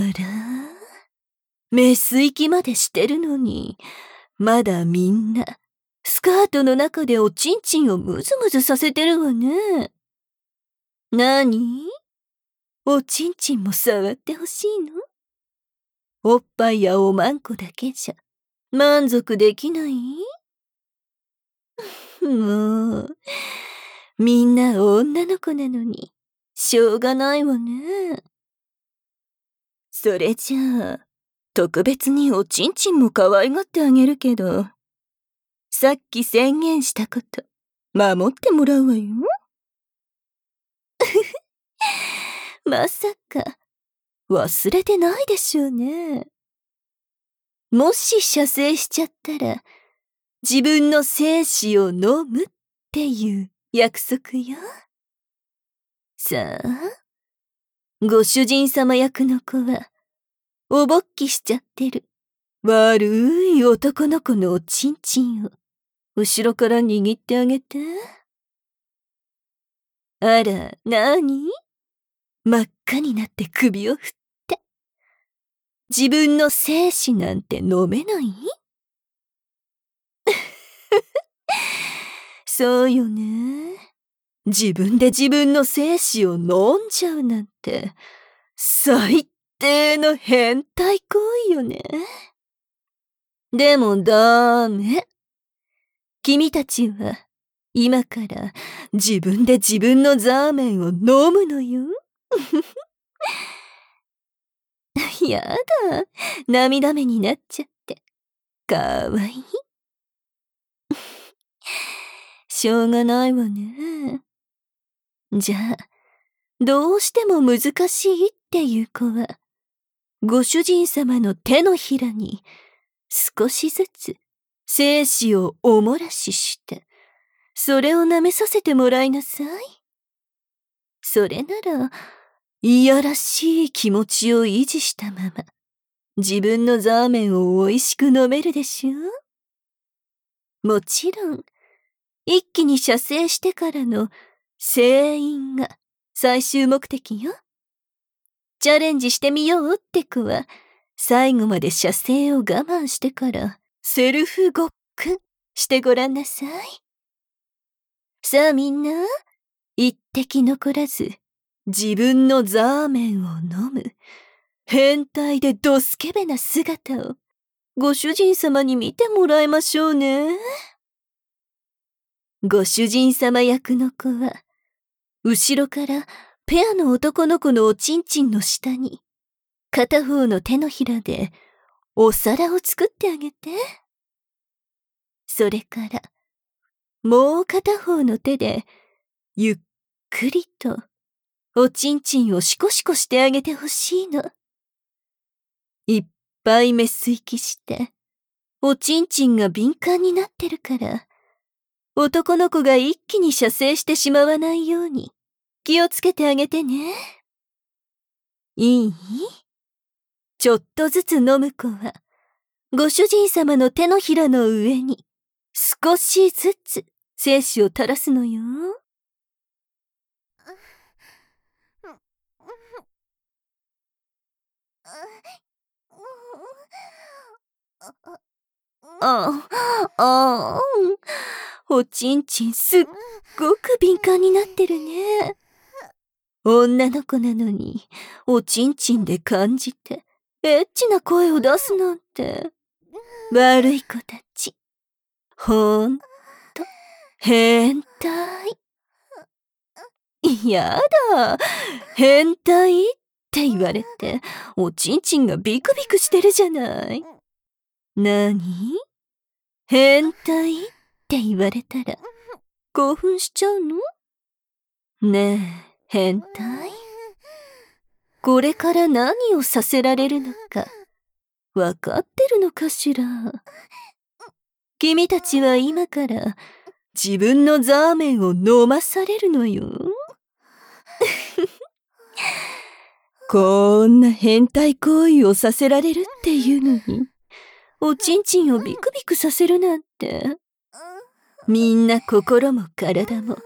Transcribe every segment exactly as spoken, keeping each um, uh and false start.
ら、メス行きまでしてるのに、まだみんな、スカートの中でおちんちんをムズムズさせてるわね。なに？おちんちんも触ってほしいの？おっぱいやおまんこだけじゃ、満足できない？もう、みんな女の子なのに、しょうがないわね。それじゃあ、特別におちんちんも可愛がってあげるけど、さっき宣言したこと、守ってもらうわよ。まさか、忘れてないでしょうね。もし射精しちゃったら、自分の精子を飲むっていう約束よ。さあ、ご主人様役の子は、おぼっきしちゃってる悪い男の子のおちんちんを後ろから握ってあげて。あら、なに？真っ赤になって首を振って。自分の精子なんて飲めない？そうよね。自分で自分の精子を飲んじゃうなんて、最低の変態行為よね。でもダメ。君たちは、今から自分で自分のザーメンを飲むのよ。やだ、涙目になっちゃって。かわいい。しょうがないわね。じゃあ、どうしても難しいっていう子は、ご主人様の手のひらに少しずつ精子をおもらしして、それを舐めさせてもらいなさい。それなら、いやらしい気持ちを維持したまま、自分のザーメンを美味しく飲めるでしょ？もちろん、一気に射精してからの精飲が最終目的よ。チャレンジしてみようって子は、最後まで射精を我慢してからセルフごっくんしてごらんなさい。さあみんな、一滴残らず自分のザーメンを飲む変態でドスケベな姿をご主人様に見てもらいましょうね。ご主人様役の子は、後ろからペアの男の子のおちんちんの下に、片方の手のひらでお皿を作ってあげて。それから、もう片方の手で、ゆっくりと、おちんちんをシコシコしてあげてほしいの。いっぱいメス息して、おちんちんが敏感になってるから、男の子が一気に射精してしまわないように気をつけてあげてね。いい？ちょっとずつ飲む子は、ご主人様の手のひらの上に少しずつ精子を垂らすのよ。あ、あ、おちんちんすっごく敏感になってるね。女の子なのに、おちんちんで感じて、エッチな声を出すなんて。悪い子たち。ほんと、変態。やだ、変態って言われて、おちんちんがビクビクしてるじゃない。なに？変態って言われたら、興奮しちゃうの？ねえ、変態？これから何をさせられるのか、わかってるのかしら？君たちは今から、自分のザーメンを飲まされるのよ。こんな変態行為をさせられるっていうのに、おちんちんをビクビクさせるなんて。みんな心も体も、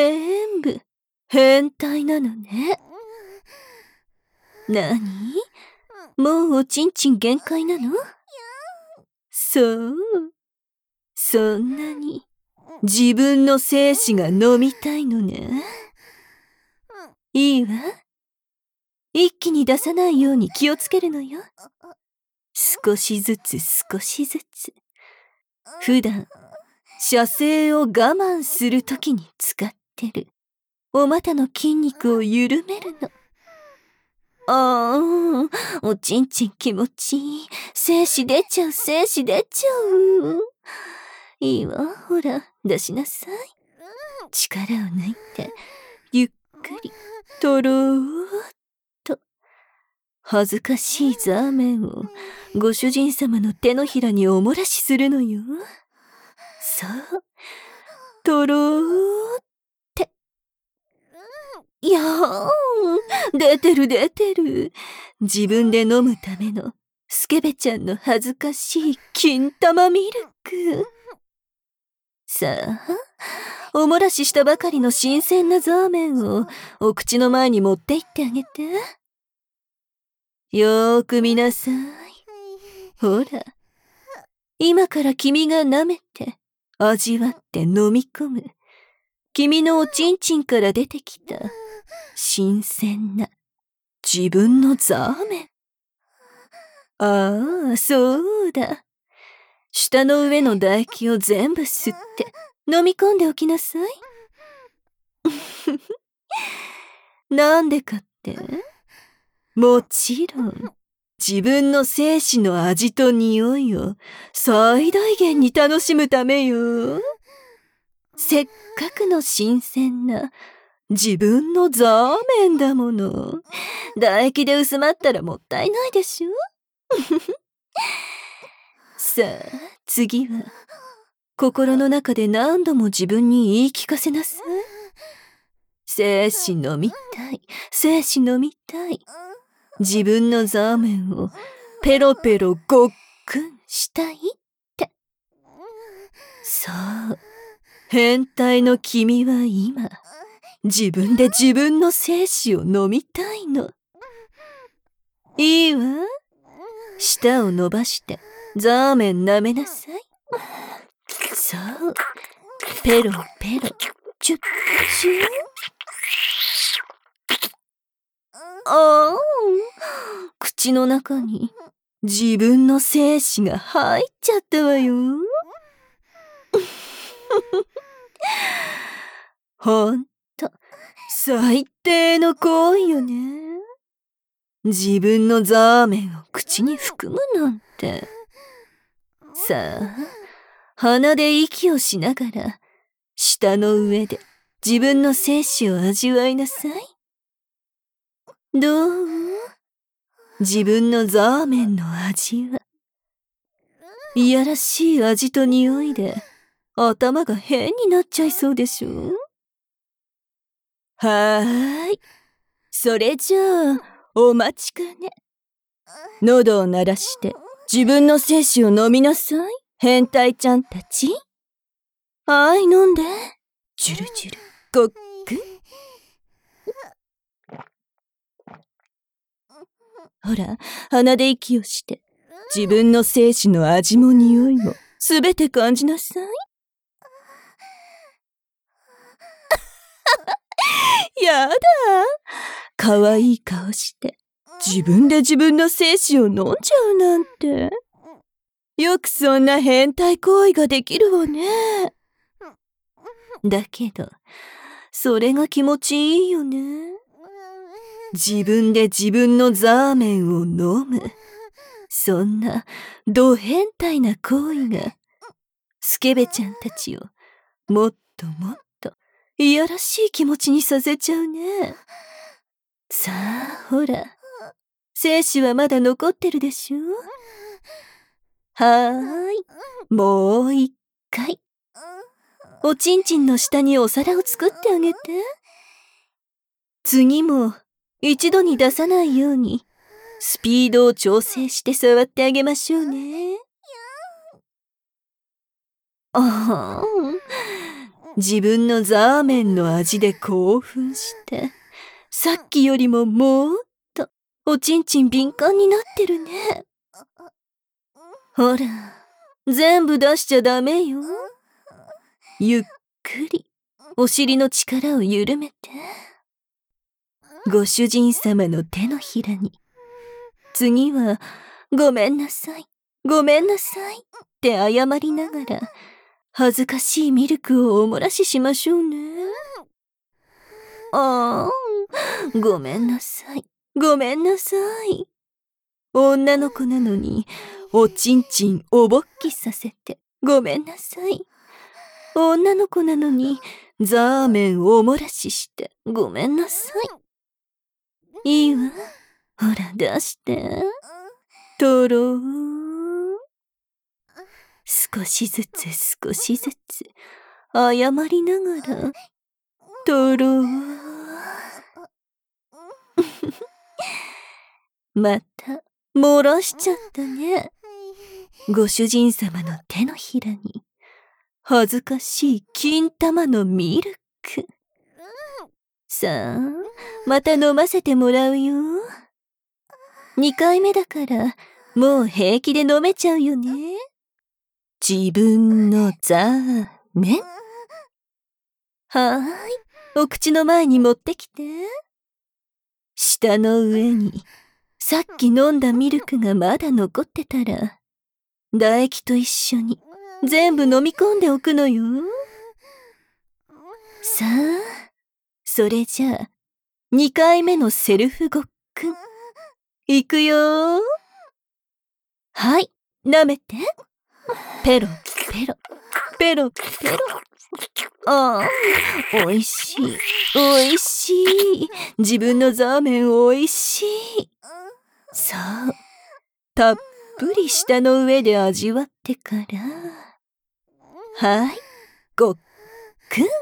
全部、変態なのね。なに？ もうおちんちん限界なの？そう。そんなに自分の精子が飲みたいのね。いいわ。一気に出さないように気をつけるのよ。少しずつ少しずつ。普段、射精を我慢するときに使ってるお股の筋肉を緩めるの。ああ、おちんちん気持ちいい。精子出ちゃう、精子出ちゃう。いいわ、ほら、出しなさい。力を抜いて、ゆっくり、とろーっと。恥ずかしいザーメンを、ご主人様の手のひらにおもらしするのよ。そう、とろーって。いやー、出てる出てる。自分で飲むための、スケベちゃんの恥ずかしい金玉ミルク。さあ、おもらししたばかりの新鮮なザーメンをお口の前に持って行ってあげて。よーく見なさい。ほら、今から君が舐めて、味わって飲み込む。君のおちんちんから出てきた、新鮮な自分のザーメン。ああ、そうだ。舌の上の唾液を全部吸って飲み込んでおきなさい。なんでかって？もちろん、自分の精子の味と匂いを最大限に楽しむためよ。せっかくの新鮮な自分のザーメンだもの。唾液で薄まったらもったいないでしょ。さあ、次は、心の中で何度も自分に言い聞かせなさい。精子飲みたい、精子飲みたい。自分のザーメンをペロペロごっくんしたいって。そう、変態の君は今、自分で自分の精子を飲みたいの。いいわ。舌を伸ばしてザーメン舐めなさい。そう。ペロペロ。チュッチュ。ああ。口の中に自分の精子が入っちゃったわよ。ほんと、最低の行為よね。自分のザーメンを口に含むなんて。さあ、鼻で息をしながら、舌の上で自分の精子を味わいなさい。どう？自分のザーメンの味は。いやらしい味と匂いで、頭が変になっちゃいそうでしょ？はーい。それじゃあ、お待ちかね。喉を鳴らして自分の精子を飲みなさい。変態ちゃんたち。はい、飲んで。ジュルジュル、ごっくん。ほら、鼻で息をして、自分の精子の味も匂いもすべて感じなさい。やだ。かわいい顔して、自分で自分の精子を飲んじゃうなんて。よくそんな変態行為ができるわね。だけど、それが気持ちいいよね。自分で自分のザーメンを飲む。そんな、ド変態な行為が、スケベちゃんたちを、もっともっと、いやらしい気持ちにさせちゃうね。さあ、ほら、精子はまだ残ってるでしょ？はーい、もう一回。おちんちんの下にお皿を作ってあげて。次も、一度に出さないように、スピードを調整して触ってあげましょうね。ああ、自分のザーメンの味で興奮して、さっきよりももっとおちんちん敏感になってるね。ほら、全部出しちゃダメよ。ゆっくり、お尻の力を緩めて。ご主人様の手のひらに。次は、ごめんなさい、ごめんなさいって謝りながら、恥ずかしいミルクをおもらししましょうね。ああ、ごめんなさい、ごめんなさい。女の子なのに、おちんちんおぼっきさせて、ごめんなさい。女の子なのに、ザーメンおもらしして、ごめんなさい。いいわ。ほら、出して。とろー。少しずつ少しずつ、謝りながら、とろー。また、漏らしちゃったね。ご主人様の手のひらに、恥ずかしい金玉のミルク。さあ、また飲ませてもらうよ。にかいめだから、もう平気で飲めちゃうよね。自分のザーメン。はーい、お口の前に持ってきて。舌の上に、さっき飲んだミルクがまだ残ってたら、唾液と一緒に全部飲み込んでおくのよ。さあ、それじゃあ、にかいめのセルフごっくん。いくよー。はい、舐めて。ペロ、ペロ、ペロ、ペロ。ああ、おいしい、おいしい。自分のザーメンおいしい。そう、たっぷり舌の上で味わってから。はい、ごっくん。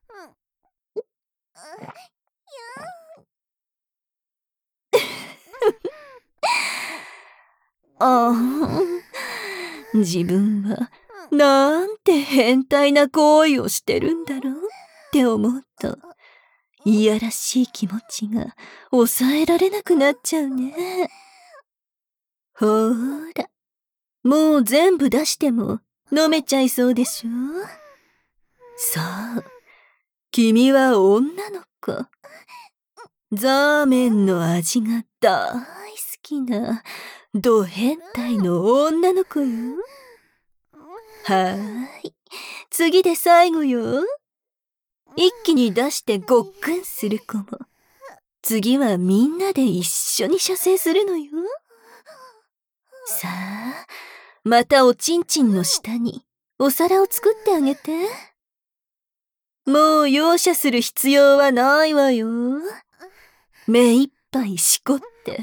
ああ、自分はなんて変態な行為をしてるんだろうって思うと、いやらしい気持ちが抑えられなくなっちゃうね。ほーら、もう全部出しても飲めちゃいそうでしょ。そう、君は女の子。ザーメンの味が大好きなド変態の女の子よ。はーい、次で最後よ。一気に出してごっくんする子も、次はみんなで一緒に射精するのよ。さあ、またおちんちんの下にお皿を作ってあげて。もう容赦する必要はないわよ。目いっぱいしこって、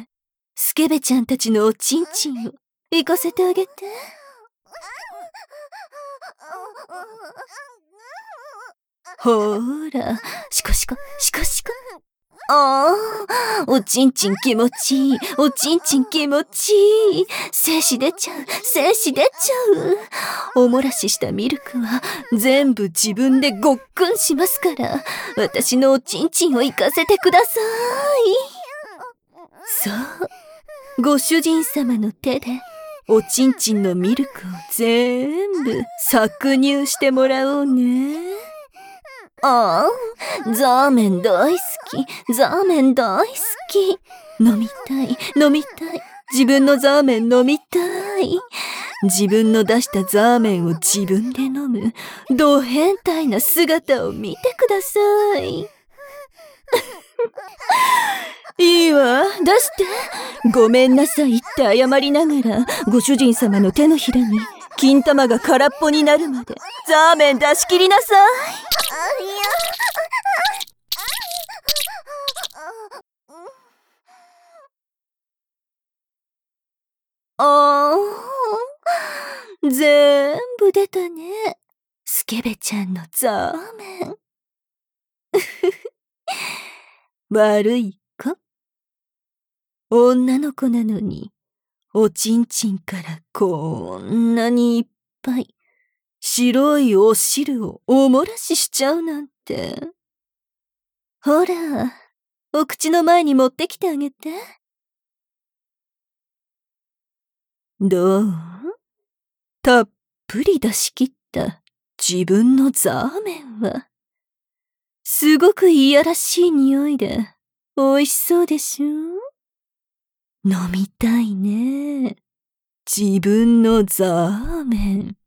スケベちゃんたちのおちんちんを行かせてあげて。ほーら、シコシコ、シコシコ。ああ、おちんちん気持ちいい、おちんちん気持ちいい。精子出ちゃう、精子出ちゃう。おもらししたミルクは全部自分でごっくんしますから、私のおちんちんを行かせてください。そう、ご主人様の手でおちんちんのミルクを全部搾乳してもらおうね。ああ、ザーメン大好き、ザーメン大好き。飲みたい、飲みたい。自分のザーメン飲みたい。自分の出したザーメンを自分で飲む、ド変態な姿を見てください。いいわ、出して。ごめんなさいって謝りながら、ご主人様の手のひらに、金玉が空っぽになるまで、ザーメン出し切りなさい。あー、全部出たね。スケベちゃんのザーメン。悪い子。女の子なのに、おちんちんからこんなにいっぱい、白いお汁をおもらししちゃうなんて。ほら、お口の前に持ってきてあげて。 どう？たっぷり出し切った自分のザーメンは、すごくいやらしい匂いで美味しそうでしょ？飲みたいね。自分のザーメン。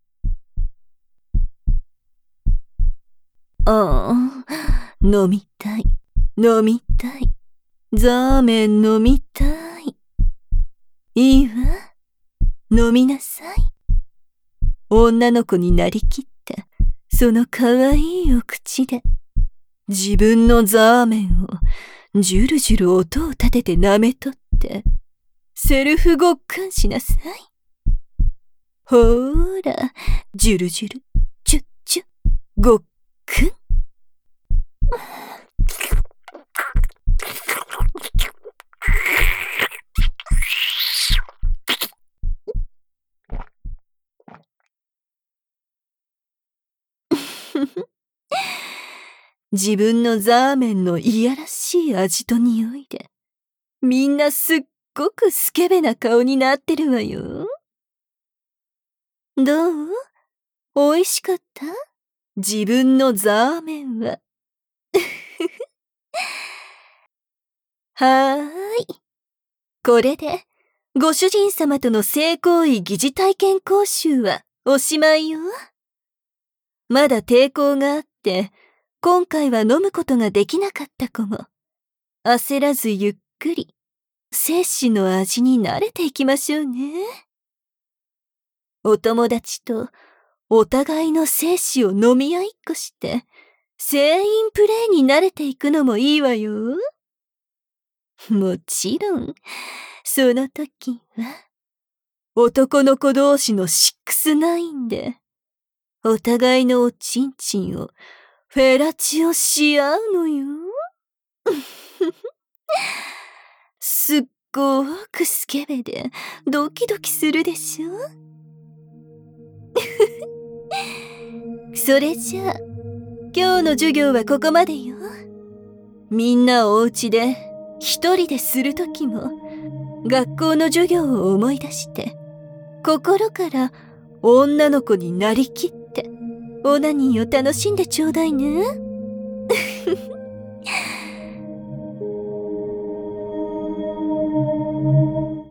ああ、飲みたい。飲みたい。ザーメン飲みたい。いいわ。飲みなさい。女の子になりきった、そのかわいいお口で、自分のザーメンを、じゅるじゅる音を立てて舐めとって、セルフごっくんしなさい。ほーら、じゅるじゅる、チュッチュ、ごっくん。自分のザーメンのいやらしい味と匂いで、みんなすっごくスケベな顔になってるわよ。どう？美味しかった？自分のザーメンは。はーい。これで、ご主人様との性行為疑似体験講習はおしまいよ。まだ抵抗があって、今回は飲むことができなかった子も、焦らずゆっくり、精子の味に慣れていきましょうね。お友達とお互いの精子を飲み合いっこして、全員プレイに慣れていくのもいいわよ。もちろん、その時は、男の子同士のシックスナインで、お互いのおちんちんをフェラチオし合うのよ。すっごーくスケベでドキドキするでしょ？それじゃあ、今日の授業はここまでよ。みんなお家で一人でするときも、学校の授業を思い出して、心から女の子になりきって、オナニーを楽しんでちょうだいね。